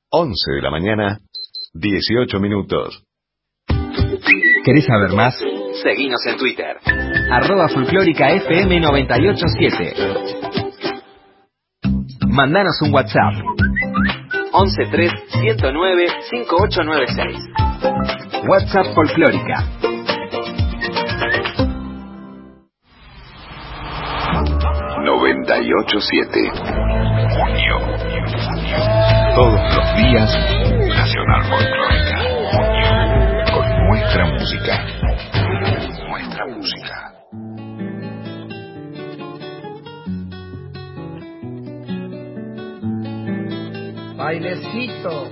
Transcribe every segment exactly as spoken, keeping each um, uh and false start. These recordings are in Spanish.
once de la mañana, dieciocho minutos. ¿Querés saber más? Seguinos en Twitter. Arroba folclórica F M noventa y ocho siete. Mandanos un WhatsApp. once tres, ciento nueve, cincuenta y ocho noventa y seis. WhatsApp folclórica. noventa y ocho siete. Junio. Todos los días, Nacional Folclórica. Junio. Con nuestra música. Nuestra música. Bailecito.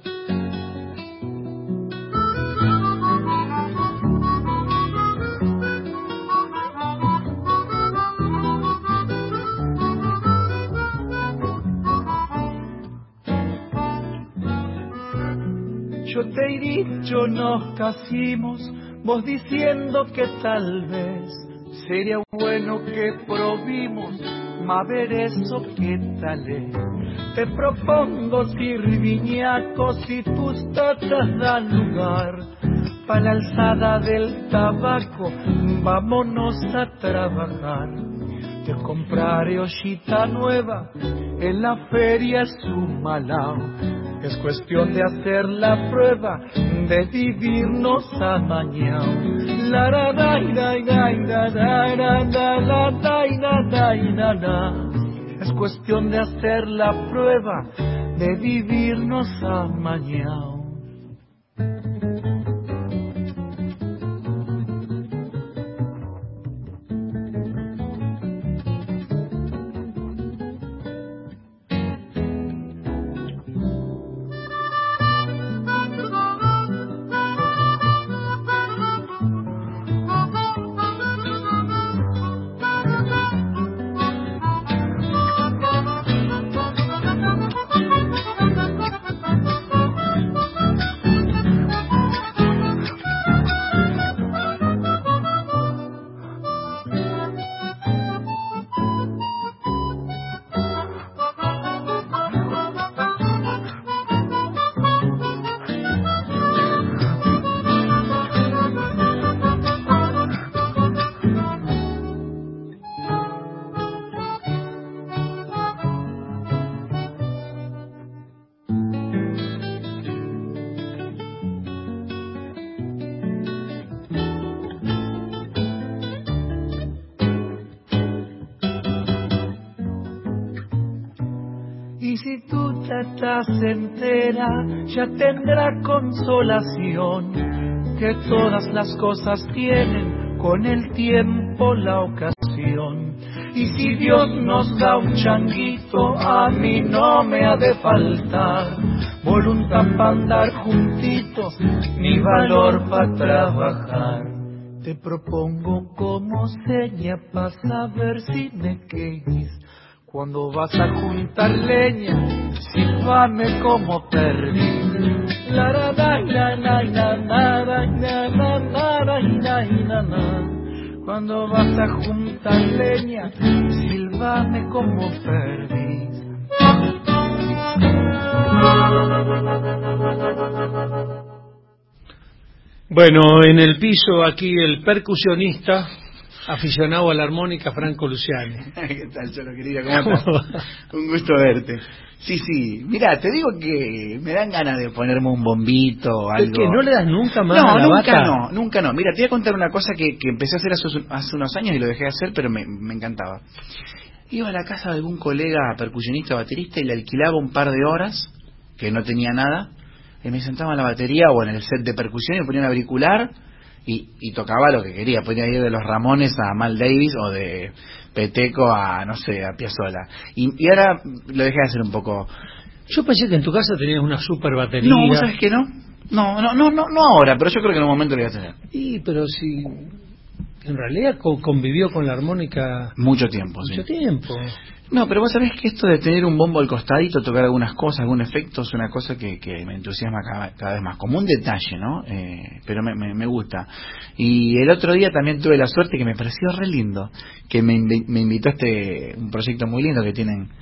Yo te he dicho nos casimos, vos diciendo que tal vez sería bueno que probimos, ma ver eso que tal es. Te propongo sirviñaco si tus tatas dan lugar para la alzada del tabaco, vámonos a trabajar. Te compraré ollita nueva en la feria Sumalao. Es cuestión de hacer la prueba de vivirnos amañao. La la la la la la la la la la la. Es cuestión de hacer la prueba de vivirnos amañao. Y si tu tata se entera, ya tendrá consolación, que todas las cosas tienen con el tiempo la ocasión. Y si Dios nos da un changuito, a mí no me ha de faltar voluntad para andar juntitos, ni valor para trabajar. Te propongo como seña para saber si me quejes. Cuando vas a juntar leña, silbame como perdí. La la la la la la la la la la la la. Cuando vas a juntar leña, silbame como perdí. Bueno, en el piso aquí el percusionista aficionado a la armónica, Franco Luciani. ¿Qué tal, Cholo querido? ¿Cómo estás? Un gusto verte. Sí, sí. Mira, te digo que me dan ganas de ponerme un bombito o algo. ¿Es que no le das nunca más no, a la nunca vaca? no, nunca no. Mira, te voy a contar una cosa que, que empecé a hacer hace, hace unos años y lo dejé de hacer, pero me, me encantaba. Iba a la casa de algún colega percusionista baterista y le alquilaba un par de horas, que no tenía nada, y me sentaba en la batería o en el set de percusión y me ponía un auricular y, y tocaba lo que quería. Podía ir de los Ramones a Mal Davis o de Peteco a, no sé, a Piazzolla. Y, y ahora lo dejé de hacer un poco. Yo pensé que en tu casa tenías una super batería. No, ¿vos sabés que no? No, no, no, no, no ahora, pero yo creo que en un momento lo voy a tener. Y, pero si en realidad co convivió con la armónica mucho tiempo, mucho sí. tiempo. No, pero vos sabés que esto de tener un bombo al costadito, tocar algunas cosas, algún efecto, es una cosa que, que me entusiasma cada, cada vez más. Como un detalle, ¿no? Eh, pero me, me, me gusta. Y el otro día también tuve la suerte, que me pareció re lindo, que me, me invitó a este, un proyecto muy lindo que tienen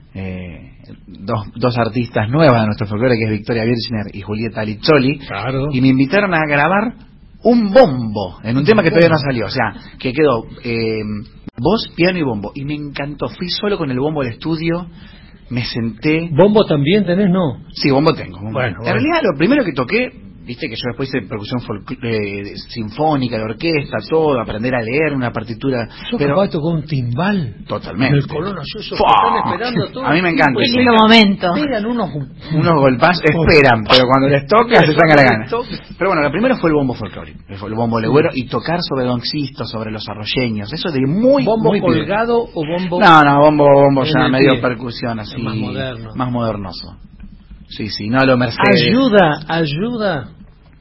eh, dos, dos artistas nuevas de nuestro folclore, que es Victoria Birchner y Julieta Lizzoli, claro. Y me invitaron a grabar un bombo en un tema que todavía no salió, o sea, que quedó eh, voz, piano y bombo, y me encantó. Fui solo con el bombo al estudio, me senté. ¿Bombo también tenés, no? Sí, bombo tengo. Bombo. Bueno, en bueno. realidad lo primero que toqué, viste que yo después hice percusión eh, sinfónica, de orquesta, todo, aprender a leer una partitura. ¿Sos pero capaz de tocar un timbal? Totalmente. En el Colón, esos que están esperando todo. A mí me encanta. Qué lindo momento. Pegan unos... Unos golpazos, esperan, pero cuando les toca se sacan la gana. Pero bueno, lo primero fue el bombo folclórico, el bombo legüero, y tocar sobre Don Sixto, sobre los arroyeños, eso de muy... ¿Bombo muy colgado o bombo...? No, no, bombo, bombo en ya el medio pie. percusión así. Más moderno. Más modernoso. Sí, sí, no a lo Mercedes. Ayuda, ayuda...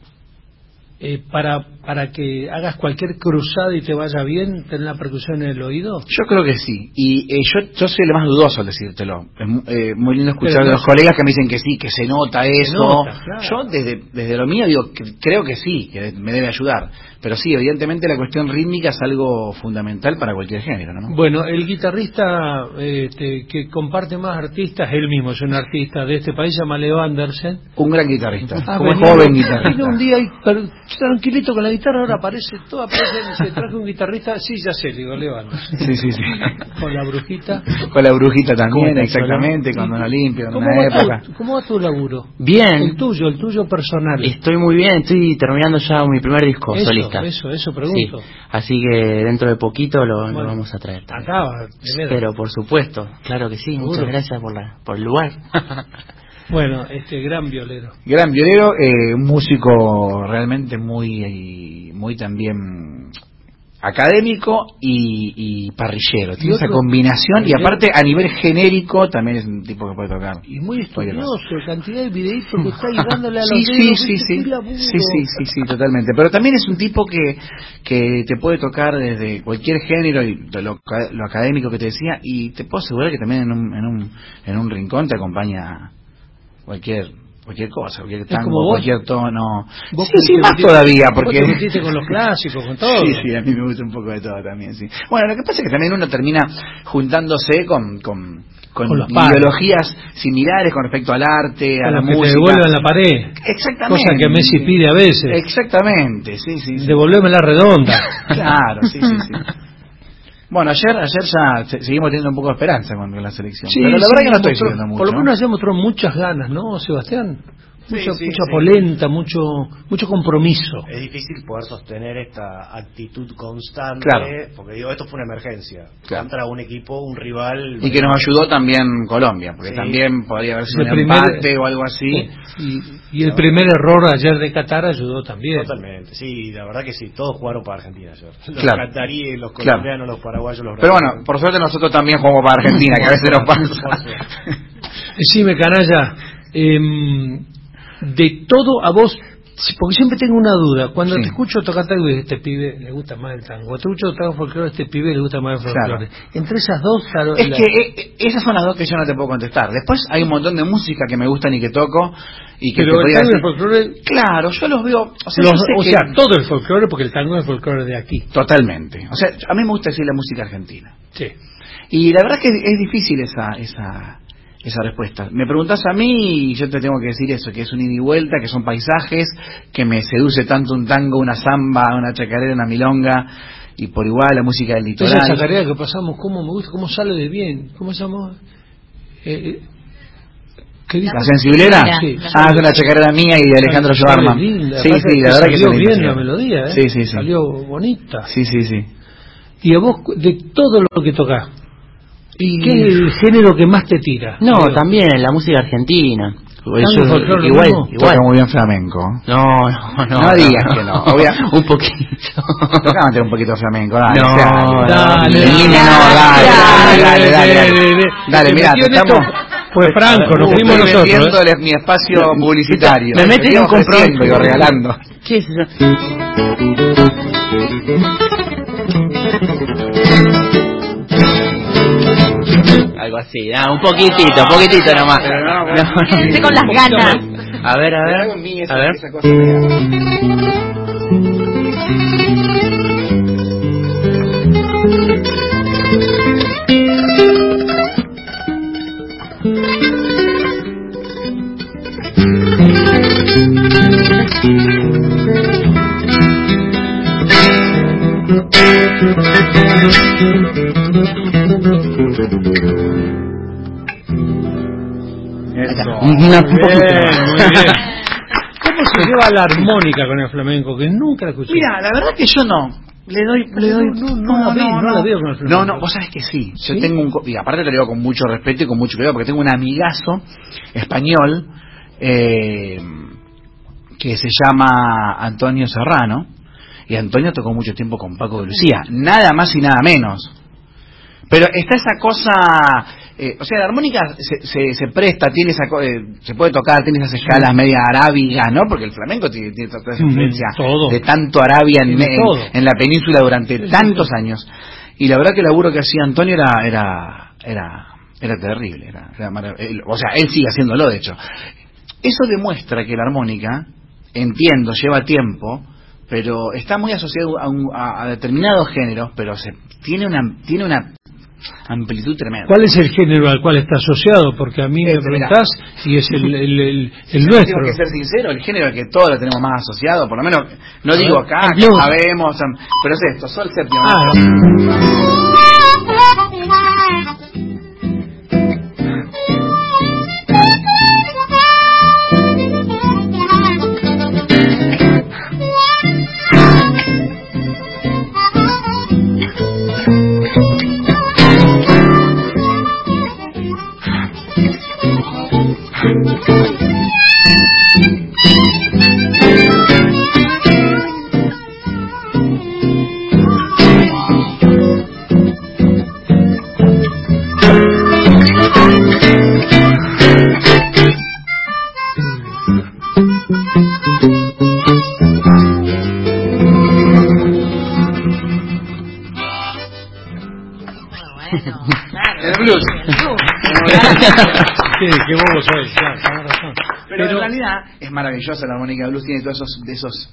Eh, para para que hagas cualquier cruzada y te vaya bien, tener la percusión en el oído. Yo creo que sí, y eh, yo yo soy el más dudoso al decírtelo. Es mu- eh, muy lindo escuchar Pero de no los colegas que me dicen que sí, que se nota eso. nota, claro. Yo desde desde lo mío digo que creo que sí, que me debe ayudar. Pero sí, evidentemente la cuestión rítmica es algo fundamental para cualquier género, ¿no? Bueno, el guitarrista este, que comparte más artistas, él mismo es un artista de este país, se llama Leo Andersen. Un gran guitarrista, Ah, como venía- joven guitarrista. Vino un día y per- tranquilito con la guitarra, ahora aparece todo, aparece, se traje un guitarrista, sí, ya sé, digo, Leo Andersen. Sí, sí, sí. Con la brujita. Con la brujita también, ¿Cómo estás, exactamente, con Don Olimpio, en ¿Cómo una va, época. tu, ¿Cómo va tu laburo? Bien, El tuyo, el tuyo personal. estoy muy bien, estoy terminando ya mi primer disco Eso, solista. eso, eso pregunto. Sí, así que dentro de poquito lo, Bueno, lo vamos a traer también. Acá, primero. Pero por supuesto, claro que sí, Seguro. muchas gracias por la por el lugar. Bueno, este gran violero. Gran violero, eh, un músico realmente muy, muy también académico y, y parrillero. Tiene Y esa otro- combinación y parrillero. aparte a nivel genérico también es un tipo que puede tocar. Y muy Cualquier estudioso, cosa. cantidad de videitos que está ahí dándole a los Sí, sí, dedos, sí, ¿viste? sí, Qué laburo. sí, sí, sí, sí, totalmente. Pero también es un tipo que, que te puede tocar desde cualquier género y de lo, lo académico que te decía, y te puedo asegurar que también en un, en un, en un rincón te acompaña cualquier cualquier cosa, cualquier como tango, vos. cualquier tono. Vos Sí, que sí, te más metiste- todavía, vos porque... te metiste con los clásicos, con todo. Sí, sí, a mí me gusta un poco de todo también, sí. Bueno, lo que pasa es que también uno termina juntándose con, con, con, Con los pares. ideologías similares con respecto al arte, a Con la los que te música. devuelven la pared. Exactamente. Cosa que Messi pide a veces. Exactamente, sí, sí. sí. Devolveme la redonda. Claro, sí, sí, sí. Bueno, ayer ayer ya se- seguimos teniendo un poco de esperanza con, con la selección. Sí, pero la sí, verdad que no estoy mostró- siguiendo mucho. Por lo menos ayer mostró muchas ganas, ¿no, Sebastián? Mucha, sí, mucha sí. polenta, mucho mucho compromiso. Es difícil poder sostener esta actitud constante, Claro. porque digo, esto fue una emergencia. Claro. Contra un equipo, un rival... Y que nos ayudó también Colombia, porque Sí. también podría haber sido El un primer- empate o algo así. Y, y el primer error ayer de Qatar ayudó también. Totalmente, sí, la verdad que sí, todos jugaron para Argentina ayer. Los Claro. cataríes, los Claro. colombianos, los paraguayos, los Pero bueno, brasileños. por suerte nosotros también jugamos para Argentina, que a veces nos pasa. Decime, canalla, em, de todo a vos, porque siempre tengo una duda, cuando Sí. te escucho tocar tango y este pibe le gusta más el tango, cuando te escucho tocar folclore, este pibe le gusta más el folclore. Entre esas dos, claro, Es la- que eh, esas son las dos que yo no te puedo contestar. Después hay un montón de música que me gustan y que toco y que te pero el podría tango y el decir- folclore, Claro, yo los veo... O sea, los- yo sé o que- sea, todo el folclore, porque el tango es el folclore de aquí. Totalmente. O sea, a mí me gusta decir la música argentina. Sí. Y la verdad que es difícil esa esa esa respuesta. Me preguntás a mí y yo te tengo que decir eso, que es un ida y vuelta, que son paisajes, que me seduce tanto un tango, una samba, una chacarera, una milonga, y por igual la música del Esa litoral. chacarera que pasamos, cómo me gusta, cómo sale de bien, ¿cómo se llama? Eh, eh, ¿qué dice? ¿La sensiblera? Sí. Ah, es una chacarera mía y de Alejandro Sale Schwarman. linda, Sí, aparte sí, la verdad que salió sale bien linda. la melodía, ¿eh? Sí, sí, sí. Salió bonita. Sí, sí, sí. Y a vos, de todo lo que tocás, Y... ¿qué es el género que más te tira? No, Digo, también la música argentina. Eso, folclore, igual, ¿no? igual. Toca muy bien flamenco. No, no, no. No digas que no, obvia- Un poquito. Tocame un poquito flamenco, dale. No, sea, dale, Niña, no, dale, dale, dale, dale, dale. Dale, Te mirá, metió te en esto, estamos... Fue Franco, nos Uh, fuimos estoy nosotros. ¿eh? vendiéndole mi espacio publicitario. Me metes en un Estoy ofreciendo compromiso. y regalando. ¿Qué es eso? Algo así, ah, un poquitito, poquitito nomás. No, no. Estoy con las ganas. A ver, a ver. A ver. Esa cosa media. Eso. Una Muy bien, muy bien. ¿Cómo se lleva la armónica con el flamenco? Que nunca la escuché. Mira, la verdad que yo no. Le doy, le doy. No, no, no, la veo, no la veo con el flamenco. No, no, vos sabés que sí. Yo ¿Sí? tengo un. Y aparte te lo digo con mucho respeto y con mucho cuidado, porque tengo un amigazo español eh, que se llama Antonio Serrano. Y Antonio tocó mucho tiempo con Paco de Lucía. Nada más y nada menos. Pero está esa cosa. Eh, o sea, la armónica se, se, se presta, tiene esa co- eh, se puede tocar, tiene esas escalas media arábigas, ¿no? Porque el flamenco tiene, tiene toda esa influencia todo. de tanto Arabia en, Tiene en, todo. en la península durante Sí, sí, tantos sí. años. Y la verdad que el laburo que hacía Antonio era era era, era terrible. Era, era marav- él- o sea, él sigue haciéndolo, de hecho. Eso demuestra que la armónica, entiendo, lleva tiempo, pero está muy asociado a, un- a- a determinados géneros, pero se tiene una tiene una amplitud tremenda. ¿Cuál es el género al cual está asociado? Porque a mí me Este, preguntás y es el, el, el, el Yo nuestro. tengo que ser sincero, el género al que todos lo tenemos más asociado, por lo menos, no A digo ver, acá, el que blues. sabemos, pero es esto, Sol Séptimo. Ah, El blues. qué, qué bobo soy, claro, tenés razón. Pero, en realidad es maravillosa la armónica de blues, tiene todos esos, de esos,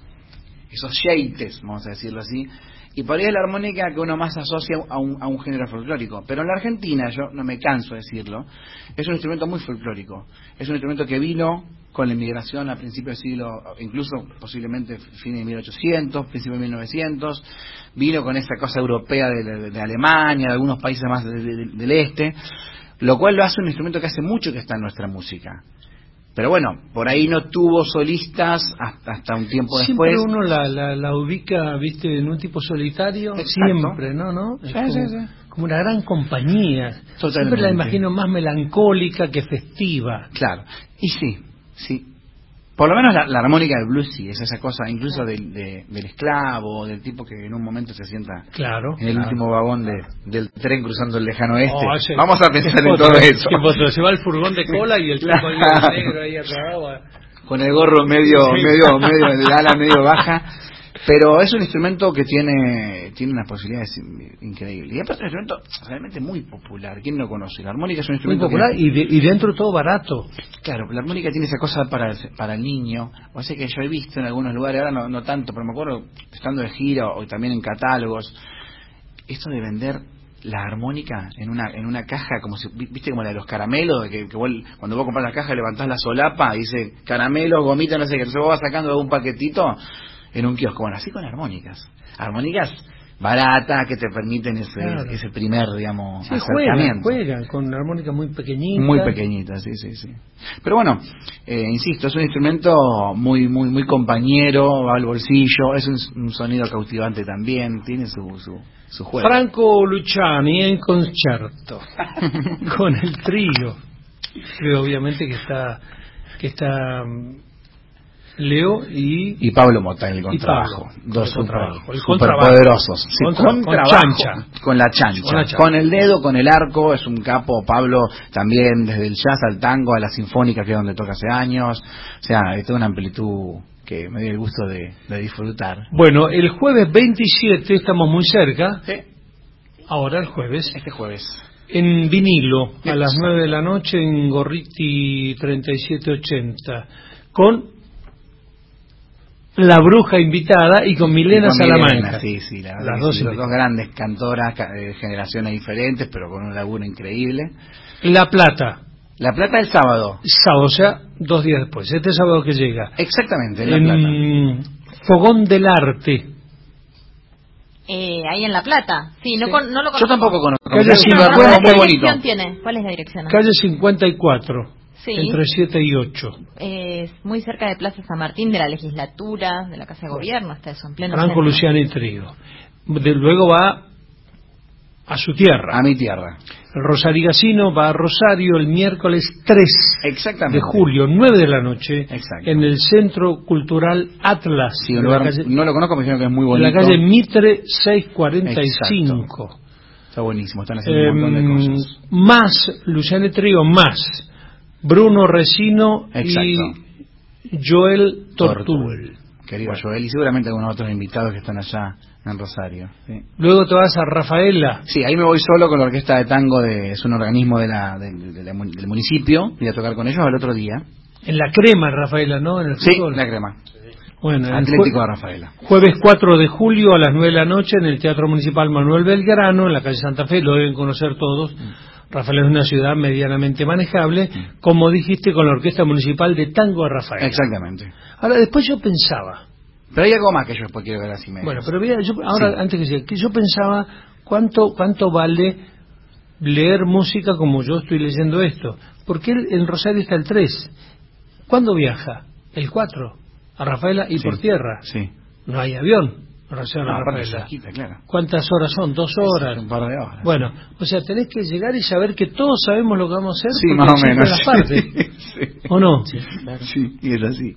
esos sheites, vamos a decirlo así, y por ahí es la armónica que uno más asocia a un, a un género folclórico. Pero en la Argentina, yo no me canso de decirlo, es un instrumento muy folclórico, es un instrumento que vino con la inmigración a principios del siglo, incluso posiblemente fines de mil ochocientos, principios de mil novecientos, vino con esa cosa europea de, de, de Alemania, de algunos países más de, de, del este, lo cual lo hace un instrumento que hace mucho que está en nuestra música. Pero bueno, por ahí no tuvo solistas hasta, hasta un tiempo Siempre después. uno la, la, la ubica, viste, en un tipo solitario. Exacto. Siempre, ¿no? ¿no? Es Sí, como, sí, sí. como una gran compañía. Totalmente. Siempre la imagino más melancólica que festiva. Claro, y sí, sí. Por lo menos la, la armónica del blues sí, es esa cosa incluso del, de, del esclavo, del tipo que en un momento se sienta Claro. en el claro. último vagón de, del tren cruzando el lejano oeste. Oh, ese- Vamos a pensar en otro, todo ¿eh? eso. Que otro, se va el furgón de cola y el tipo ahí Claro. negro ahí atrás. Con el gorro medio, Sí. medio, medio, el ala medio baja. Pero es un instrumento que tiene tiene unas posibilidades increíbles. Y aparte es un instrumento realmente muy popular. ¿Quién no conoce? La armónica es un Muy instrumento popular que, y, de, y dentro todo barato. claro, la armónica tiene esa cosa para el, para el niño. O sea que yo he visto en algunos lugares, ahora no, no tanto, pero me acuerdo estando de gira o también en catálogos, esto de vender la armónica en una en una caja, como si, viste, como la de los caramelos, que, que vos, cuando vos compras la caja levantás la solapa y dice caramelo, gomita, no sé qué, entonces vos vas sacando un paquetito en un kiosco. Bueno, así con armónicas. Armónicas baratas que te permiten ese, Claro. ese primer, digamos, Sí, juegan, acercamiento. juegan con una armónica muy pequeñita. Muy pequeñita, sí, sí, sí. Pero bueno, eh, insisto, es un instrumento muy muy muy compañero, va al bolsillo, es un, un sonido cautivante también, tiene su su, su juego. Franco Luciani en concierto con el trío. Creo obviamente que está que está mm, Leo y Y Pablo Mota en el y contrabajo, Pablo, dos el contrabajo, el super contrabajo. poderosos, sí, Contra- con contrabajo, chancha. con la chancha, Con la chancha. con el dedo, con el arco, es un capo. Pablo también desde el jazz al tango, a la sinfónica, que es donde toca hace años, o sea, es toda una amplitud que me dio el gusto de, de disfrutar. Bueno, el jueves veintisiete estamos muy cerca. Sí, Ahora el jueves este jueves. en vinilo a Exacto. las nueve de la noche en Gorriti treinta y siete ochenta con la bruja invitada y con Milena Y con Salamanca. Milena, sí, sí, la verdad Las que dos sí, los invitadas. dos grandes cantoras, ca- de generaciones diferentes, pero con un laburo increíble. La Plata, La Plata el sábado. sábado, o sea, dos días después. Este sábado que llega. Exactamente, en La Plata. En Fogón del Arte. Eh, ahí en La Plata. Sí, no, Sí. con- no lo Yo conozco. tampoco conozco. Calle pero sí me cincuenta. acuerdo, ¿Cuál muy bonito. dirección tiene? ¿Cuál es la dirección? Calle cincuenta y cuatro. Sí. Entre siete y ocho. Es muy cerca de Plaza San Martín, de la legislatura, de la Casa de Gobierno, hasta eso, en pleno Franco, centro. Luciani y Trigo. De, luego va a su tierra. A mi tierra. El Rosarigacino va a Rosario el miércoles tres Exactamente. de julio, nueve de la noche, Exacto. en el Centro Cultural Atlas. Sí, un lugar, calle, no lo conozco, me dijeron que es muy en bonito. la calle Mitre seiscientos cuarenta y cinco. Exacto. Está buenísimo, están haciendo Eh, un montón de cosas. más Luciani Trigo, más Bruno Resino Exacto. y Joel Tortul. Querido Joel, y seguramente algunos otros invitados que están allá en Rosario. Sí. Luego te vas a Rafaela. Sí, ahí me voy solo con la orquesta de tango, de, es un organismo de la, de, de la, del municipio, voy a tocar con ellos al otro día. En la Crema, Rafaela, ¿no? En el Sí, fútbol. la Crema. Bueno, el Atlético jue- de Rafaela. Jueves cuatro de julio a las nueve de la noche en el Teatro Municipal Manuel Belgrano, en la calle Santa Fe, lo deben conocer todos. Rafaela es una ciudad medianamente manejable, como dijiste, con la Orquesta Municipal de Tango de Rafaela. Exactamente. Ahora, después yo pensaba, Pero hay algo más que yo después quiero ver así me... bueno, pero mira, yo, ahora, Sí. antes que sea, que yo pensaba, ¿cuánto, cuánto vale leer música como yo estoy leyendo esto? Porque él, en Rosario está el tres. ¿Cuándo viaja? El cuatro. A Rafaela y Sí. por tierra. Sí. No hay avión. Rosario No, a aparte Rafaela. cerquita, claro. ¿Cuántas horas son? Dos horas. Un par de horas. Bueno, o sea, tenés que llegar y saber que todos sabemos lo que vamos a hacer. Sí, porque más o existen menos. las partes. Sí. ¿O no? Sí, sí, y es así.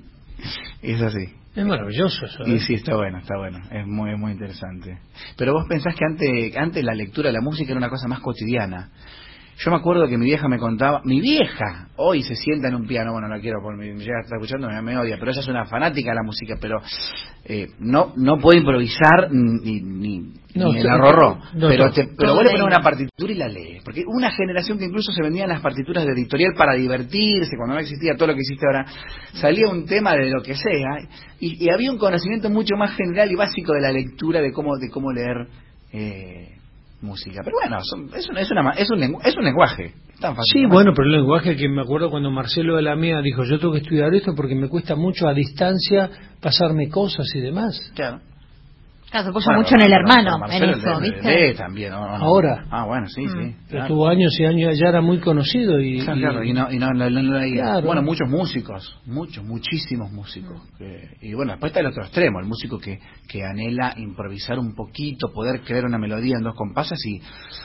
Es así. Es maravilloso eso. Y ¿eh? sí, está bueno, está bueno. Es muy, muy interesante. Pero vos pensás que antes, antes la lectura de la música era una cosa más cotidiana. Yo me acuerdo que mi vieja me contaba, mi vieja hoy se sienta en un piano, bueno, no quiero, por mi vieja está escuchando, me, me odia, pero ella es una fanática de la música, pero eh, no no puede improvisar ni, ni, No, ni el te- arrorró, no, pero, no. te, pero Todo vos le leído. pones una partitura y la lees, porque una generación que incluso se vendían las partituras de editorial para divertirse, cuando no existía todo lo que existe ahora, salía un tema de lo que sea, y, y había un conocimiento mucho más general y básico de la lectura, de cómo, de cómo leer eh, música. Pero bueno, son, es, una, es, una, es, un lengu, es un lenguaje. Tan fácil Sí, como bueno, eso. pero el lenguaje que me acuerdo cuando Marcelo de la Mía dijo, yo tengo que estudiar esto porque me cuesta mucho a distancia pasarme cosas y demás. Claro. Claro, se apoya Bueno, mucho en el pero- hermano, pero en Marcelo eso, lee- ¿viste? lee también, ¿no? ¿no? Ahora. Ah, bueno, sí, Mm. sí. Pero Claro. tuvo años y años, ya era muy conocido y... Claro, y- claro, y no, y no, no, no- no leía. Claro. Bueno, muchos músicos, muchos, muchísimos músicos. Que, y bueno, después está el otro extremo, el músico que, que anhela improvisar un poquito, poder crear una melodía en dos compases y,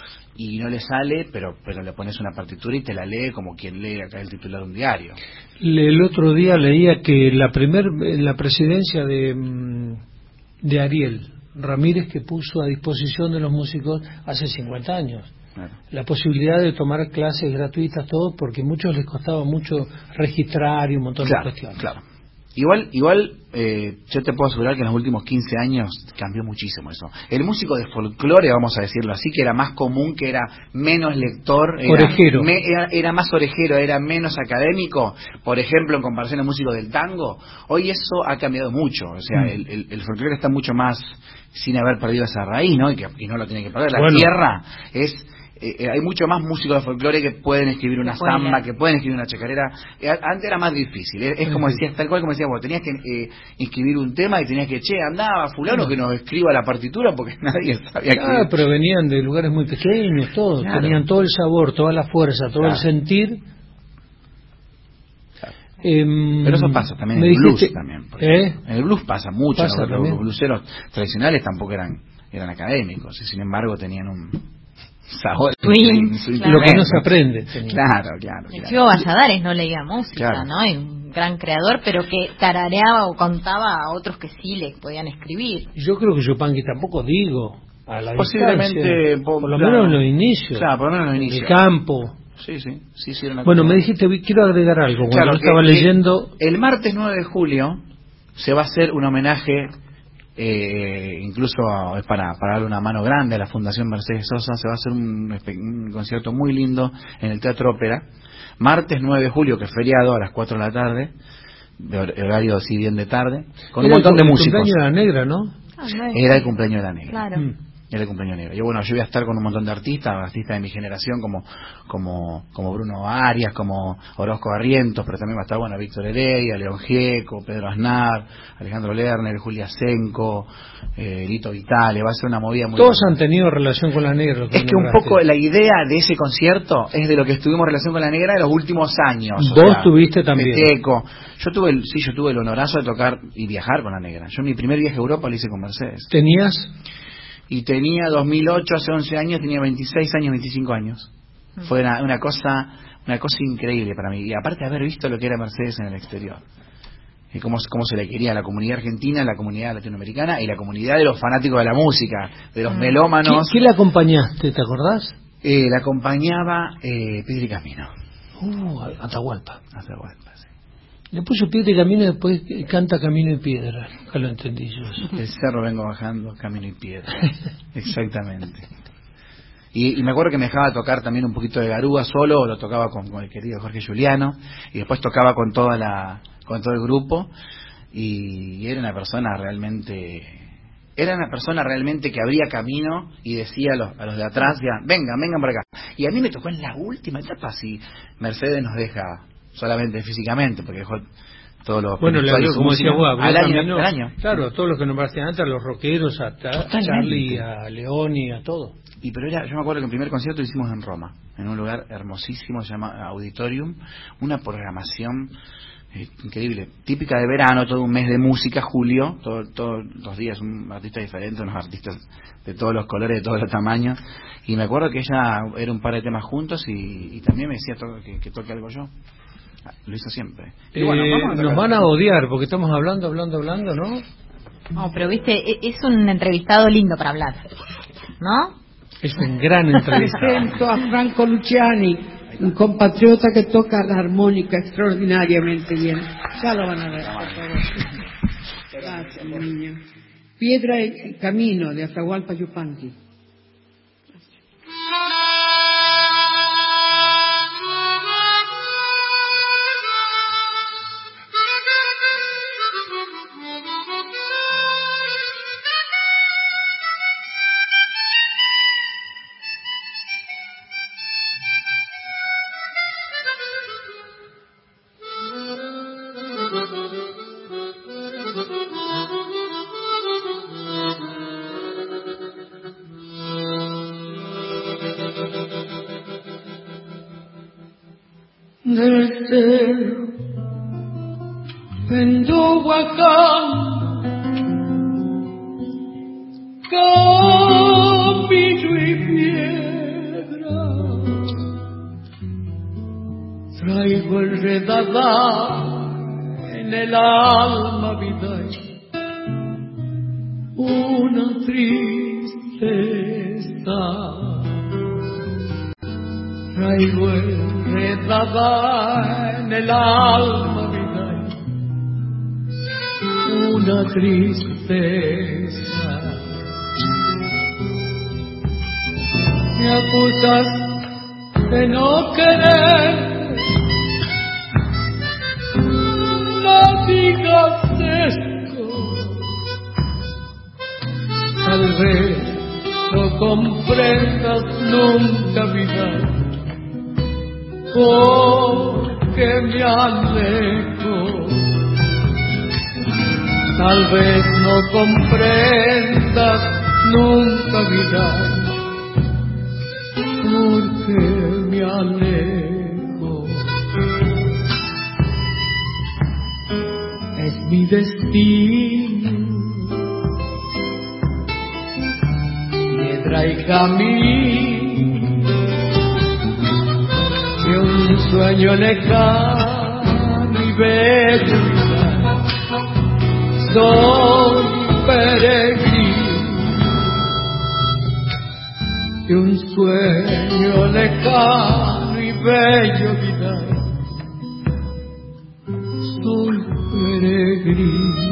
y no le sale, pero pero le pones una partitura y te la lee como quien lee acá el titular de un diario. Le- El otro día leía que la primer la presidencia de, mm, de Ariel Ramírez, que puso a disposición de los músicos hace cincuenta años Claro. la posibilidad de tomar clases gratuitas, todo, porque a muchos les costaba mucho registrar y un montón Claro, de cuestiones. claro. Igual, igual eh, yo te puedo asegurar que en los últimos quince años cambió muchísimo eso. El músico de folclore, vamos a decirlo así, que era más común, que era menos lector, era, Orejero. me- era, era más orejero, era menos académico, por ejemplo, en comparación al músico del tango, hoy eso ha cambiado mucho. O sea, Mm. el, el, el folclore está mucho más sin haber perdido esa raíz, ¿no? Y, que, y no lo tiene que perder. La Bueno. tierra es... Eh, hay mucho más músicos de folclore que pueden escribir una Que pueden samba, leer. que pueden escribir una chacarera. Eh, antes era más difícil, eh, es como Ujú. decías, tal cual como decías vos, tenías que eh, inscribir un tema y tenías que, che, andaba fulano Ujú. que nos escriba la partitura porque nadie sabía Ah, que... pero venían de lugares muy pequeños, todos, Claro. tenían todo el sabor, toda la fuerza, todo Claro. el sentir. Claro. Em, Pero eso pasa también en me el blues dijiste- también. por ejemplo. ¿Eh? En el blues pasa mucho, Pasa los, los también. blueseros tradicionales tampoco eran eran académicos y sin embargo tenían un sabor. Swing, un swing claro. Lo que no tremendo. se aprende. tenía. Claro, claro. El claro. Chivo Valladares no leía música, Claro. ¿no? Y un gran creador, pero que tarareaba o contaba a otros que sí le podían escribir. Yo creo que Yupanqui tampoco digo, a la Posiblemente, distancia, po- por lo claro. menos en los inicios, Claro, por lo menos en los en el inicios. campo. Sí, sí, sí, sí, era una Bueno, cosa- me dijiste, vi- quiero agregar algo, cuando Claro, yo estaba que- leyendo... que el martes nueve de julio se va a hacer un homenaje, eh, incluso es para, para darle una mano grande a la Fundación Mercedes Sosa, se va a hacer un, espe- un concierto muy lindo en el Teatro Ópera, martes nueve de julio, que es feriado, a las cuatro de la tarde, de hor- horario así bien de tarde, con un Era montón el- de el músicos. cumpleaños de la negra, ¿no? Ah, no es- Era el cumpleaños de la negra. Claro. Mm. Era el cumpleaños negro. Yo, bueno, yo iba a estar con un montón de artistas, artistas de mi generación, como como como Bruno Arias, como Orozco Barrientos, pero también va a estar, bueno, Víctor Heredia, León Gieco, Pedro Aznar, Alejandro Lerner, Julia Senco, eh, Lito Vitale. Va a ser una movida muy... Todos buena. han tenido relación con la negra. Es que un poco la idea de ese concierto es de lo que estuvimos en relación con la negra en los últimos años. Vos o sea, tuviste también. Peteco. Yo tuve el, sí, yo tuve el honorazo de tocar y viajar con la negra. Yo mi primer viaje a Europa lo hice con Mercedes. ¿Tenías? Y tenía dos mil ocho, hace once años, tenía veintiséis años, veinticinco años. Mm. Fue una, una cosa una cosa increíble para mí. Y aparte de haber visto lo que era Mercedes en el exterior. Y cómo, cómo se le quería a la comunidad argentina, la comunidad latinoamericana y la comunidad de los fanáticos de la música, de los mm. melómanos. ¿Quién la acompañaste, te acordás? Eh, la acompañaba eh, Piedra y Camino. Uh, Atahualpa. Atahualpa, sí. Le puso Piedra y Camino y después canta Camino y Piedra. Nunca lo entendí yo. El cerro vengo bajando, Camino y Piedra. Exactamente. Y, y me acuerdo que me dejaba tocar también un poquito de garúa solo, lo tocaba con, con el querido Jorge Giuliano, y después tocaba con toda la con todo el grupo, y, y era una persona realmente... Era una persona realmente que abría camino y decía a los, a los de atrás, ya, vengan, vengan por acá. Y a mí me tocó en la última etapa, si Mercedes nos deja solamente físicamente, porque dejó todos los... Bueno, le abrió, como decía vos, al año, camino, al año. Claro, a todos los que nombraste antes, a los rockeros, a, a Charlie, a Leoni, a todo. Y pero era, yo me acuerdo que el primer concierto lo hicimos en Roma, en un lugar hermosísimo, se llama Auditorium, una programación... Eh, increíble, típica de verano, todo un mes de música, julio, todos todo, los días un artista diferente, unos artistas de todos los colores, de todos los tamaños, y me acuerdo que ella era un par de temas juntos y, y también me decía to que, que toque algo yo. Lo hizo siempre. Y bueno, eh, vamos a nos van a odiar porque estamos hablando, hablando, hablando, ¿no? No, pero viste, es un entrevistado lindo para hablar, ¿no? Es un gran entrevistado. Presento a Franco Luciani, un compatriota que toca la armónica extraordinariamente bien. Ya lo van a ver, por favor. Gracias, mi niño. Piedra y Camino, de Atahualpa Yupanqui. Del cerro Pendohuacán, camino y piedra, traigo enredada en el alma vida una tristeza. Traigo enredada en el alma vida una tristeza. Me acusas de no querer, no digas esto. Tal vez no comprendas nunca vida, porque me alejo. Tal vez no comprendas nunca vida, porque me alejo. Es mi destino, piedra y camino de un sueño lejano y bello. Soy peregrino de un sueño lejano y bello vida. Soy peregrino.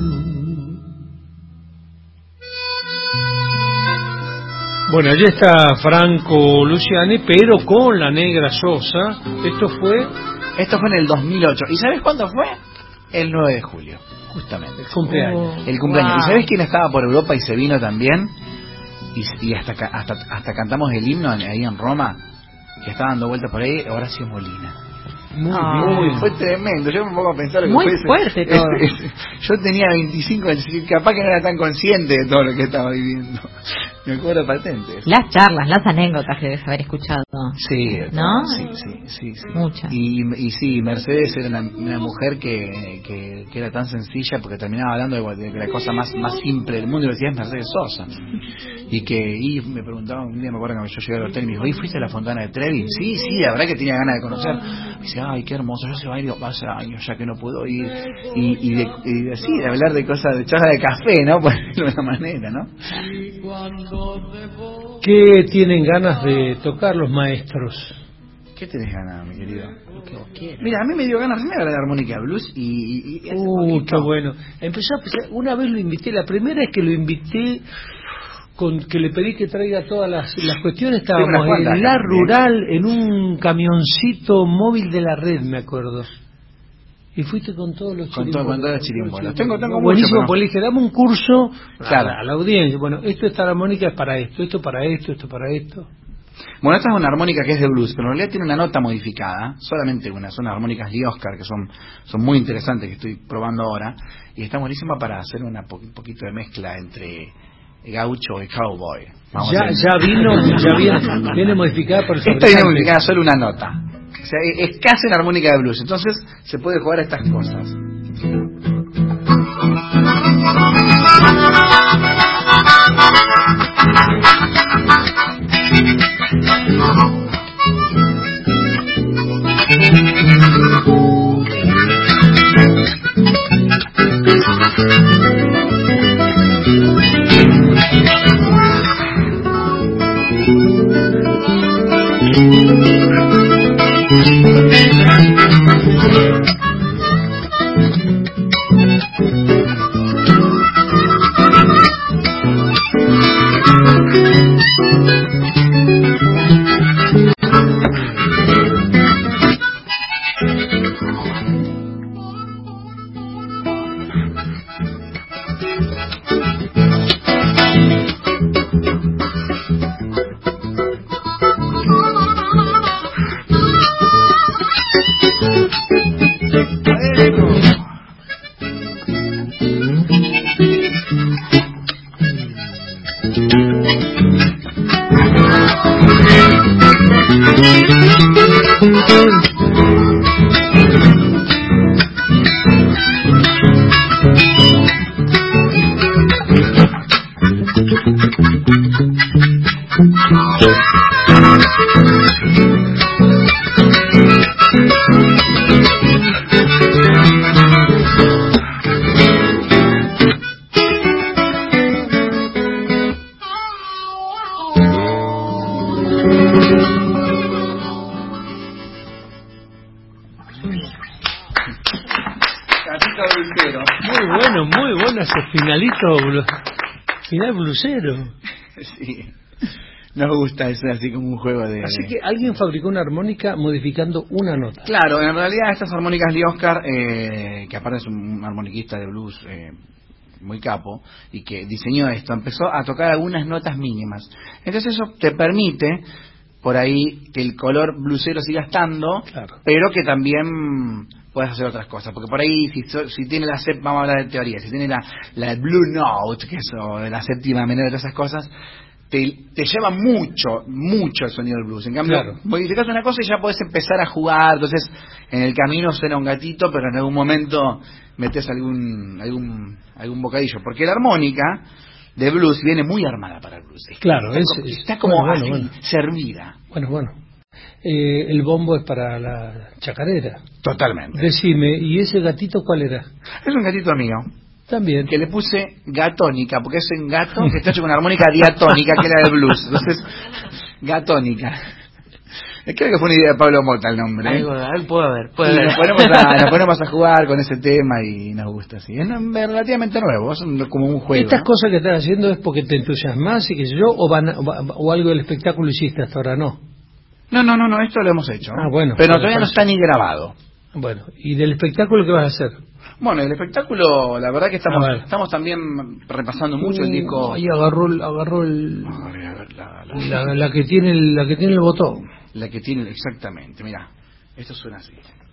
Bueno, allí está Franco Luciani, pero con la Negra Sosa. Esto fue... Esto fue en el dos mil ocho. ¿Y sabes cuándo fue? El nueve de julio, justamente. El cumpleaños. El cumpleaños. Wow. ¿Y sabes quién estaba por Europa y se vino también? y, y hasta, hasta hasta cantamos el himno ahí en Roma, que está dando vueltas por ahí, Horacio Molina. Muy Ah. bien. Uy, fue tremendo. Yo me pongo a pensar lo que Muy fue ese- fuerte todo. ese- ese- yo tenía veinticinco años, y capaz que no era tan consciente de todo lo que estaba viviendo. Me acuerdo patente. Las charlas, las anécdotas que debes haber escuchado. Sí, ¿No? sí, sí, sí, sí. Muchas. Y, y sí, Mercedes era una, una mujer que, que, que era tan sencilla porque terminaba hablando de, de la cosa más, más simple del mundo y decía es Mercedes Sosa. Y que y me preguntaba, un día me acuerdo que yo llegué al hotel y me dijo, ¿y fuiste a la Fontana de Trevi? Sí, sí, la verdad que tenía ganas de conocer. Me dice, ay, qué hermoso, yo se va a ir hace años ya que no puedo ir. Y, y, de, y de, sí, de hablar de cosas, de charla de café, ¿no? Por decirlo de una manera, ¿no? ¿Qué tienen ganas de tocar los maestros? ¿Qué tenés ganas, mi querido? Mira, a mí me dio ganas primero de la armónica de blues y... y, y hace Uh, poquito- qué bueno. Empezó a pensar, una vez lo invité, la primera vez que lo invité, con que le pedí que traiga todas las, las cuestiones, estábamos unas cuantas, en la también. rural, en un camioncito móvil de la red, me acuerdo. Y fuiste con todos los Con chirimbolos. todo- con todos los chirimbolos. Tengo- tengo Buenísimo, mucho, pero- porque le dije, dame un curso Claro. a, la, a la audiencia. Bueno, esto esta armónica es para esto, esto para esto, esto para esto. Bueno, esta es una armónica que es de blues, pero en realidad tiene una nota modificada, solamente una, son armónicas Lee Oscar, que son, son muy interesantes, que estoy probando ahora, y está buenísima para hacer una po- un poquito de mezcla entre gaucho y cowboy. Vamos Ya, a ver. ya vino, ya viene, viene modificada por el Esta viene fabricante. modificada solo una nota. O sea, es es casi una armónica de blues, entonces se puede jugar a estas cosas. Gatito blusero. Muy bueno, muy bueno ese finalito, blu- final blusero. Sí. Nos gusta eso así como un juego de... Así que alguien fabricó una armónica modificando una nota. Claro, en realidad estas armónicas Lee Oscar, eh, que aparte es un armoniquista de blues eh, muy capo, y que diseñó esto, empezó a tocar algunas notas mínimas. Entonces eso te permite, por ahí, que el color blusero siga estando, Claro. pero que también puedes hacer otras cosas. Porque por ahí, si, so- si tiene la sep- vamos a hablar de teoría, si tiene la, la blue note, que es o la séptima menor de todas esas cosas, te, te lleva mucho, mucho el sonido del blues. En cambio, Claro. modificas una cosa y ya podés empezar a jugar. Entonces, en el camino suena un gatito, pero en algún momento metes algún algún algún bocadillo. Porque la armónica de blues viene muy armada para el blues. Claro, está, es- como- es- está como bueno, así, bueno, bueno. servida. Bueno, bueno. Eh, el bombo es para la chacarera. Totalmente. Decime, ¿y ese gatito cuál era? Es un gatito mío. También. Que le puse gatónica, porque es un gato que está hecho con una armónica diatónica, que era de blues. Entonces, gatónica. Creo que fue una idea de Pablo Mota el nombre. ¿eh? Algo, algo puede haber, puede Y haber. nos ponemos, a, nos ponemos a jugar con ese tema y nos gusta así. Es relativamente nuevo, es un- como un juego. ¿Estas ¿no? cosas que estás haciendo es porque te entusiasmas y que sé yo, o, van a- o, va- o algo del espectáculo hiciste hasta ahora no? No, no, no, no, esto lo hemos hecho. Ah, bueno. Pero Bueno, todavía no parece. está ni grabado. Bueno, ¿y del espectáculo qué vas a hacer? Bueno, el espectáculo, la verdad que estamos estamos también repasando mucho uh, el disco. Ahí agarró el, agarró el a ver, a ver, la, la, la, la que tiene el, la que tiene el botón. La que tiene exactamente, mira, esto suena así.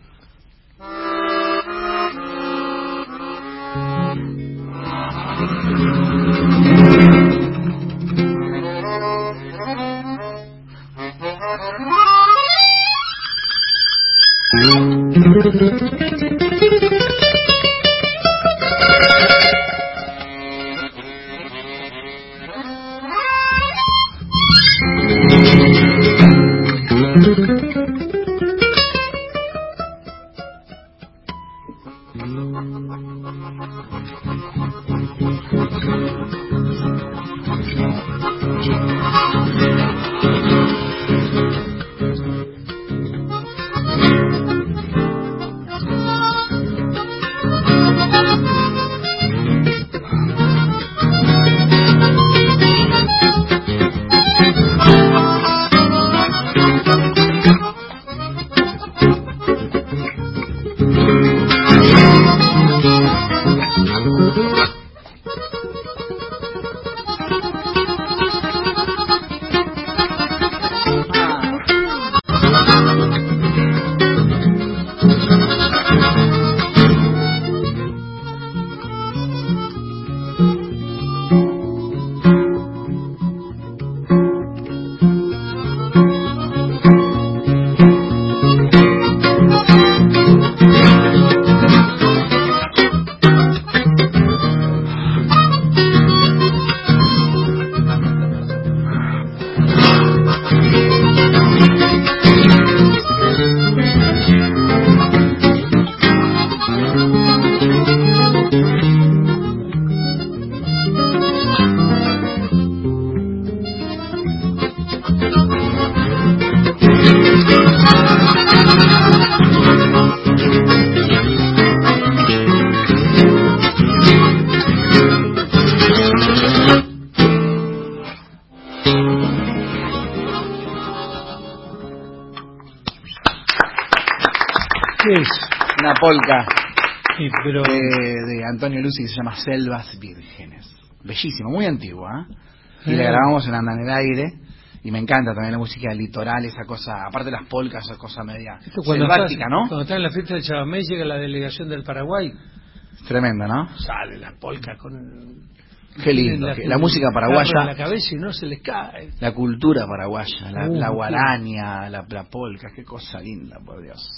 Una polca sí, pero... de, de Antonio Lucy que se llama Selvas Vírgenes. Bellísimo, muy antigua, ¿eh? Y eh. la grabamos en Anda en el Aire. Y me encanta también la música litoral, esa cosa, aparte de las polcas, esa cosa media selvática, estás, ¿no? Cuando está en la fiesta del Chamamé llega la delegación del Paraguay. Tremenda, ¿no? Sale la polca con... Qué lindo, la, la música paraguaya. En la cabeza y no se les cae. La cultura paraguaya, la, uh, la guaraña, la, la polca, qué cosa linda, por Dios.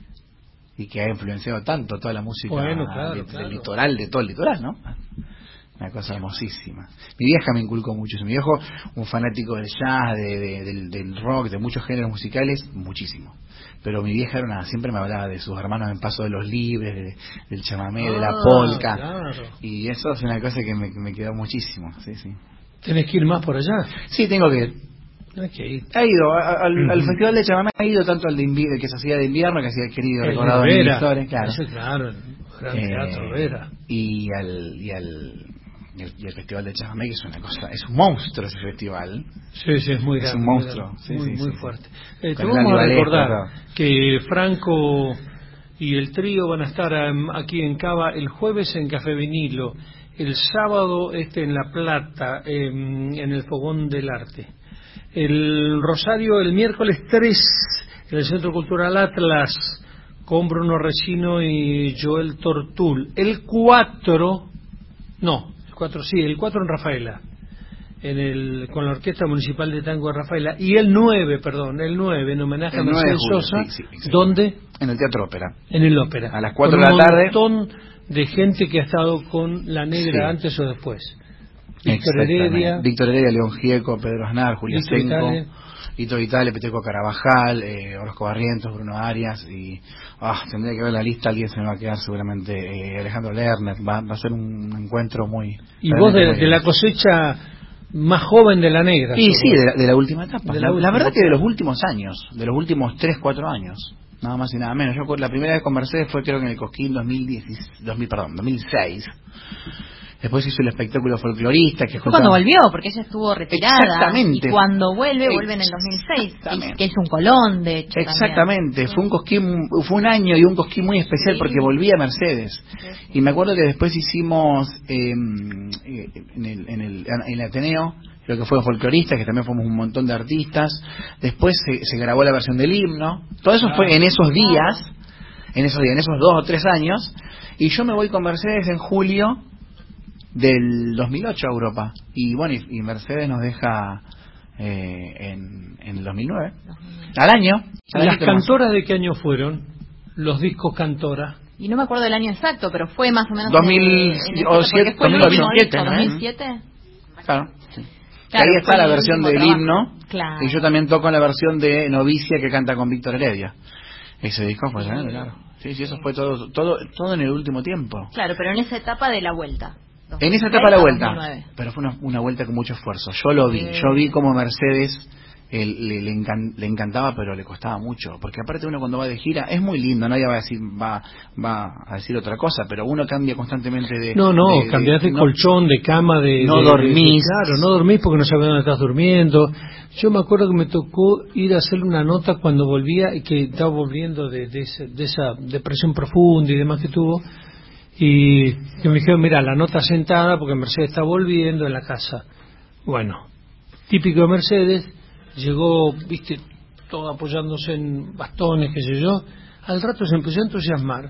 Y que ha influenciado tanto toda la música bueno, claro, de, claro. del litoral, de todo el litoral, ¿no? Una cosa hermosísima. Mi vieja me inculcó mucho eso. Mi viejo, un fanático del jazz, de, de, del, del rock, de muchos géneros musicales, muchísimo. Pero mi vieja era una, siempre me hablaba de sus hermanos en Paso de los Libres, de, del chamamé, ah, de la polca. Claro. Y eso es una cosa que me, que me quedó muchísimo. Sí, sí. ¿Tenés que ir más por allá? Sí, tengo que ir. Tenés que ir. Ha ido a, a, al, uh-huh. al festival de chamamé, ha ido tanto al de invierno, que se hacía de invierno, que hacía querido recordado en Victoria, claro. Ese, claro, el gran eh, teatro Vera. Y al... Y al Y el, y el festival de chamamé, que es una cosa, es un monstruo ese festival. Sí, sí, es muy grande. Es un monstruo. Muy, sí, muy, sí, muy sí, fuerte. Sí. Eh, te vamos a recordar que Franco y el trío van a estar um, aquí en Cava el jueves en Café Vinilo, el sábado este en La Plata, eh, en el Fogón del Arte. El Rosario el miércoles tres en el Centro Cultural Atlas con Bruno Resino y Joel Tortul. El cuatro, no, cuatro, sí, el cuatro en Rafaela, en el con la Orquesta Municipal de Tango de Rafaela, y el nueve, perdón, el nueve en homenaje el a Mercedes Sosa, sí, sí, ¿dónde? En el Teatro Ópera. En el Ópera. A las cuatro de la tarde. Un montón de gente que ha estado con La Negra sí. antes o después. Víctor Heredia. Víctor Heredia, León Gieco, Pedro Aznar, Julia Senco, Hito Vitale, Peteco Carabajal, eh, Orozco Barrientos, Bruno Arias y ah, tendría que ver la lista, alguien se me va a quedar seguramente, eh, Alejandro Lerner, va, va a ser un encuentro muy... Y vos de, de la cosecha más joven de La Negra. Y sí, de la, de la última etapa, de la, la, última la verdad etapa. que de los últimos años, de los últimos tres, cuatro años, nada más y nada menos. Yo la primera vez con Mercedes fue creo que en el Cosquín dos mil diez, dos mil, perdón, dos mil seis. Después hizo el espectáculo folclorista. Que fue cuando volvió, porque ella estuvo retirada. Exactamente. Y cuando vuelve, vuelve en el dos mil seis. Que es un Colón, de hecho. Exactamente. También. Fue un cosquín, fue un año y un cosquín muy especial sí. porque volvía a Mercedes. Sí. Y me acuerdo que después hicimos eh, en, el, en, el, en el Ateneo, lo que fue folclorista, que también fuimos un montón de artistas. Después se, se grabó la versión del himno. Todo eso fue en esos días, en esos días, en esos dos o tres años. Y yo me voy con Mercedes en julio del dos mil ocho a Europa. Y bueno, y, y Mercedes nos deja eh, en, en el dos mil nueve. Al año. ¿Las cantoras de qué año fueron? Los discos cantoras. Y no me acuerdo del año exacto, pero fue más o menos dos mil siete, fue el dos mil siete, ¿no? ¿no? ¿dos mil siete? Claro. Sí. Claro, ahí está la versión del trabajo. himno. Claro. Y yo también toco la versión de Novicia que canta con Víctor Heredia. Ese disco fue, ¿eh? Claro. Sí, sí, eso fue todo, todo, todo en el último tiempo. Claro, pero en esa etapa de la vuelta. En esa etapa de la vuelta. dos mil nueve. Pero fue una, una vuelta con mucho esfuerzo. Yo lo vi. Yo vi como Mercedes eh, le, le, encan, le encantaba, pero le costaba mucho. Porque aparte uno cuando va de gira es muy lindo. Nadie va a decir va va a decir otra cosa, pero uno cambia constantemente de. No, no, de, cambias de, de no, colchón, de cama, de. No de, dormís. De, claro, no dormís porque no sabes dónde estás durmiendo. Yo me acuerdo que me tocó ir a hacerle una nota cuando volvía y que estaba volviendo de, de, ese, de esa depresión profunda y demás que tuvo. Y que me dijeron, mira, la nota sentada porque Mercedes está volviendo en la casa. Bueno, típico de Mercedes, llegó, viste, todo apoyándose en bastones, qué sé yo. Al rato se empezó a entusiasmar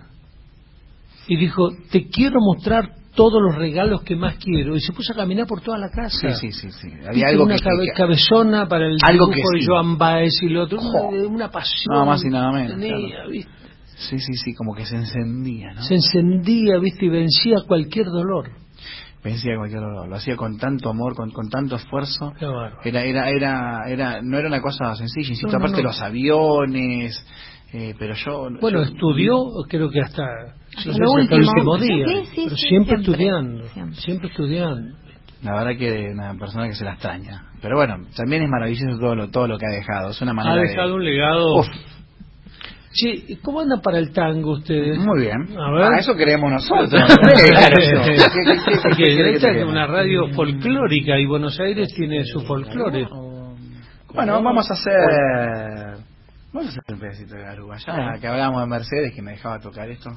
y dijo, te quiero mostrar todos los regalos que más quiero. Y se puso a caminar por toda la casa. Sí, sí, sí. sí. Había algo una que, cabe, que, cabezona para el algo dibujo que de sí. Joan Baez y lo otro. Una, una pasión. Nada más y nada menos. Tenía, claro. ¿viste? Sí, sí, sí, como que se encendía, ¿no? Se encendía, viste, y vencía cualquier dolor. Vencía cualquier dolor. Lo hacía con tanto amor, con, con tanto esfuerzo. Qué bueno. Era, era, era, era, no era una cosa sencilla. Insisto, No, no, aparte no. los aviones, eh, pero yo. Bueno, yo, estudió, creo que hasta, no sé lo si hasta el último. último día, Sí, sí, pero sí, siempre, siempre, estudiando, siempre. siempre estudiando. La verdad que una persona que se la extraña. Pero bueno, también es maravilloso todo lo, todo lo que ha dejado. Es una manera Ha dejado de... un legado. Uf. Sí, ¿cómo andan para el tango ustedes? Muy bien. A ver. Ah, eso queremos nosotros. Porque esta es una radio folclórica y Buenos Aires tiene su folclore. Bueno, vamos a hacer... Vamos a hacer un pedacito de Garúa. Ya que hablábamos de Mercedes, que me dejaba tocar esto.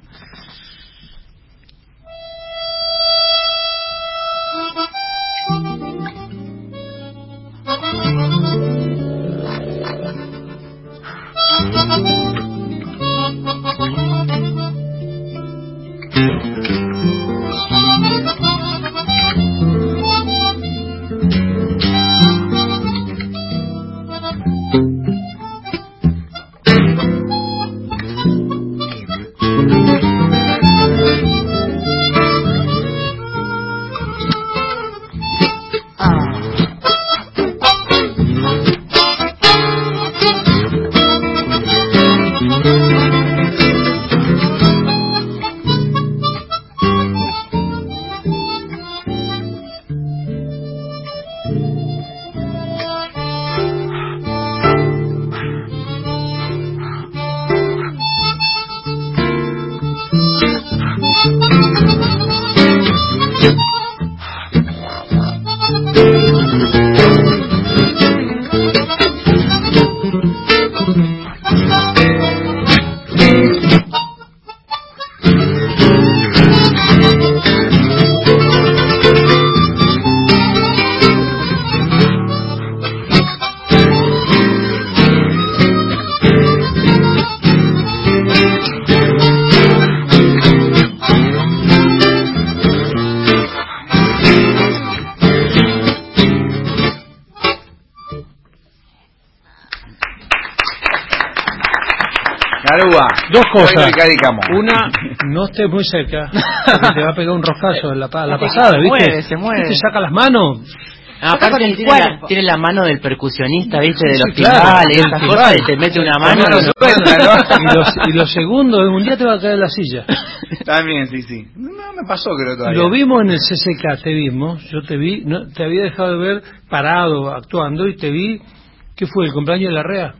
Dos cosas. Una, no estés muy cerca, porque te va a pegar un roscazo en la, la pasada, ¿viste? Se mueve, se mueve. Te saca las manos. Ah, aparte tiene la, tiene la mano del percusionista, ¿viste? De los sí, claro, timbales y esas cosas, y te mete una mano y, no cuenta, ¿no? y, lo, y lo segundo, un día te va a caer la silla. También, sí, sí. No me pasó, creo, todavía. Lo vimos en el C C K, te vimos, yo te vi, no, te había dejado de ver parado, actuando, y te vi, ¿qué fue, el cumpleaños de Larrea?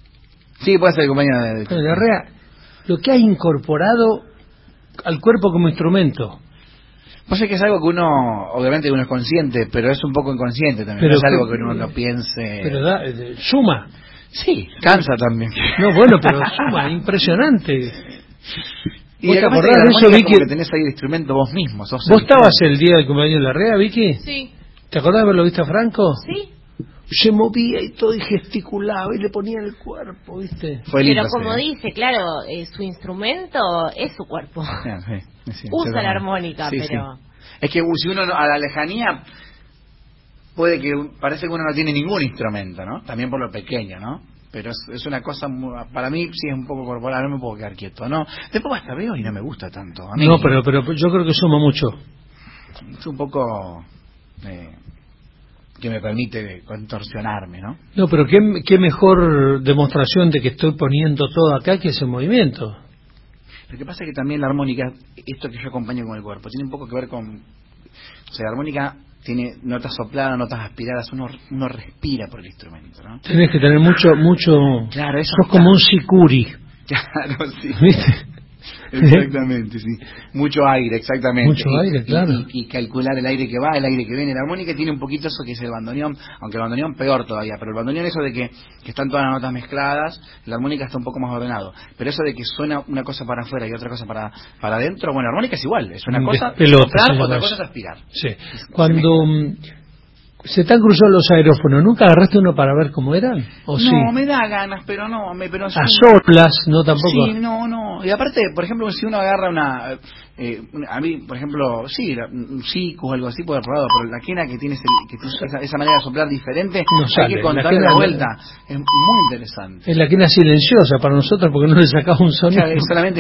Sí, puede ser el cumpleaños de... de Larrea. Lo que has incorporado al cuerpo como instrumento. Pues es que es algo que uno, obviamente uno es consciente, pero es un poco inconsciente también. Pero no es algo que, que uno no piense. Pero da, eh, suma. Sí, cansa también. No, bueno, pero suma, impresionante. Y ¿Vos te acordás acordás de eso, Vicky? Como que tenés ahí el instrumento vos mismo. Sos ¿Vos el estabas el día del cumpleaños de la Rea, Vicky? Sí. ¿Te acordás de haberlo visto a Franco? Sí. Se movía y todo y gesticulaba y le ponía el cuerpo, ¿viste? Fue lindo, Pero como sí. dice, claro, eh, su instrumento es su cuerpo. Ah, sí, sí, Usa la armónica, sí, pero... Sí. Es que si uno a la lejanía puede que parece que uno no tiene ningún instrumento, ¿no? También por lo pequeño, ¿no? Pero es, es una cosa muy, para mí sí es un poco corporal, no me puedo quedar quieto, ¿no? Después hasta veo y no me gusta tanto. A mí, no, pero pero yo creo que suma mucho. Es un poco eh, que me permite contorsionarme, ¿no? No, pero qué, qué mejor demostración de que estoy poniendo todo acá que ese movimiento. Lo que pasa es que también la armónica, esto que yo acompaño con el cuerpo, tiene un poco que ver con... O sea, la armónica tiene notas sopladas, notas aspiradas, uno uno respira por el instrumento, ¿no? Tenés que tener mucho... mucho claro, eso sos como un sicuri. Claro, sí. ¿Viste? Exactamente, sí. Mucho aire, exactamente. Mucho y, aire, claro. Y, y, y calcular el aire que va, el aire que viene. La armónica tiene un poquito eso que es el bandoneón, aunque el bandoneón peor todavía, pero el bandoneón eso de que, que están todas las notas mezcladas, la armónica está un poco más ordenado. Pero eso de que suena una cosa para afuera y otra cosa para para adentro, bueno, la armónica es igual, es una cosa soplar, otra cosa es aspirar. Sí. Cuando se están cruzando los aerófonos, ¿nunca agarraste uno para ver cómo eran? ¿O no, sí? me da ganas, pero no, me, pero a soplas, no tampoco. Sí, no, no. Y aparte, por ejemplo, si uno agarra una, eh, una a mí, por ejemplo, sí, un siku o algo así puede haber probado, pero la quena que tienes, el, que tienes esa, esa manera de soplar diferente, no hay sale. que contarle la, la vuelta. Es muy interesante. Es la quena silenciosa para nosotros porque no le sacamos un sonido. Claro, es solamente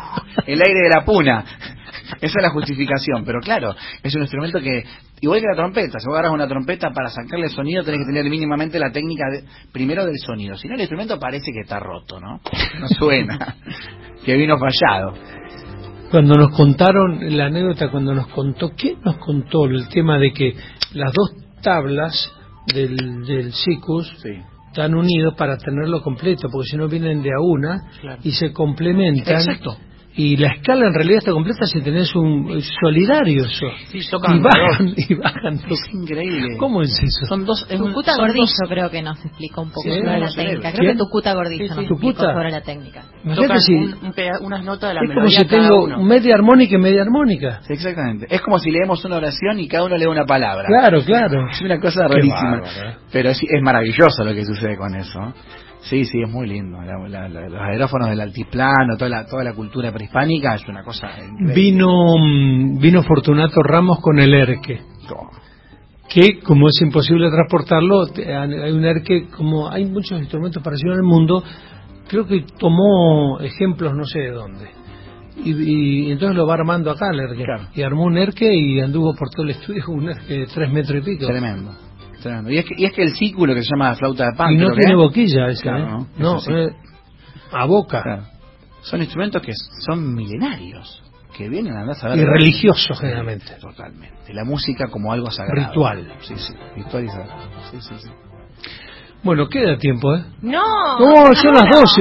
el aire de la puna. Esa es la justificación, pero claro, es un instrumento que, igual que la trompeta, si vos agarras una trompeta para sacarle sonido tenés que tener mínimamente la técnica de, primero del sonido, si no el instrumento parece que está roto, ¿no? No suena, que vino fallado. Cuando nos contaron la anécdota, cuando nos contó, ¿qué nos contó? El tema de que las dos tablas del, del sicus sí. están unidos para tenerlo completo, porque si no vienen de a una claro. y se complementan. Exacto. Y la escala en realidad está completa si tenés un solidario eso. Sí, tocan y bajan, y bajan. Es increíble. ¿Cómo es eso? Son dos. Es Tucuta un, Gordillo dos... creo que nos explicó un poco ¿Sí? sobre no, la técnica. ¿Quién? Creo que Tucuta Gordillo sí, sí. nos ¿Tucuta? explicó sobre la técnica. Tocan si un, un peda, unas notas de la es melodía. Es como si cada tengo uno. media armónica y media armónica. Sí, exactamente. Es como si leemos una oración y cada uno lee una palabra. Claro, claro. Es una cosa rarísima. Pero sí, es maravilloso lo que sucede con eso. Sí, sí, es muy lindo. La, la, la, los aerófonos del altiplano, toda la, toda la cultura prehispánica es una cosa increíble. Vino, vino Fortunato Ramos con el erque. Oh. Que, como es imposible transportarlo, hay un erque, como hay muchos instrumentos parecidos en el mundo, creo que tomó ejemplos no sé de dónde. Y, y entonces lo va armando acá el erque. Claro. Y armó un erque y anduvo por todo el estudio un erque de tres metros y pico. Tremendo. Y es, que, y es que el círculo que se llama flauta de pan. Y no tiene que boquilla esa, claro, ¿eh? No, no sí. eh, a boca. Claro. Son instrumentos que son milenarios, que vienen a andar a saber. Y religiosos generalmente. Totalmente. La música como algo sagrado. Ritual. Sí, sí. Ritual y sagrado. Sí, sí, sí. Bueno, queda tiempo, ¿eh? No. No, son las doce.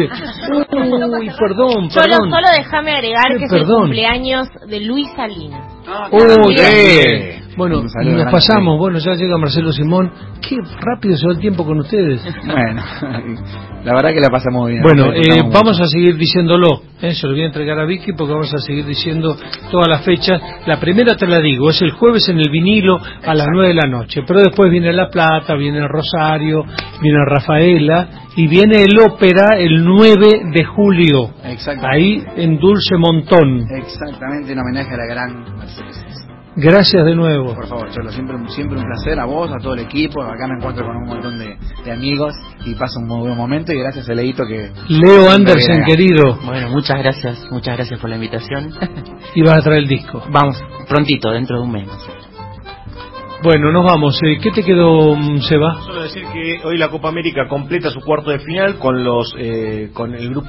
Uy, perdón, perdón. Solo, solo déjame agregar sí, que es perdón. el cumpleaños de Luis Salinas. Ah, Uy, sí. Bueno, nos pasamos. Bueno, ya llega Marcelo Simón. Qué rápido se va el tiempo con ustedes. Bueno, la verdad que la pasamos bien. Bueno, eh, vamos a seguir diciéndolo. Eh, se lo voy a entregar a Vicky porque vamos a seguir diciendo todas las fechas. La primera te la digo, es el jueves en el vinilo a las nueve de la noche. Pero después viene La Plata, viene el Rosario, viene Rafaela y viene el ópera el nueve de julio. Ahí en Dulce Montón. Exactamente, en homenaje a la gran Mercedes. Gracias de nuevo. Por favor, Cholo, siempre, siempre un placer a vos, a todo el equipo. Acá me encuentro con un montón de, de amigos y paso un muy buen momento. Y gracias a Leito que... Leo Andersen, querido. Bueno, muchas gracias, muchas gracias por la invitación. Y vas a traer el disco. Vamos, prontito, dentro de un mes. Bueno, nos vamos. ¿Qué te quedó, Seba? Solo decir que hoy la Copa América completa su cuarto de final con los eh, con el grupo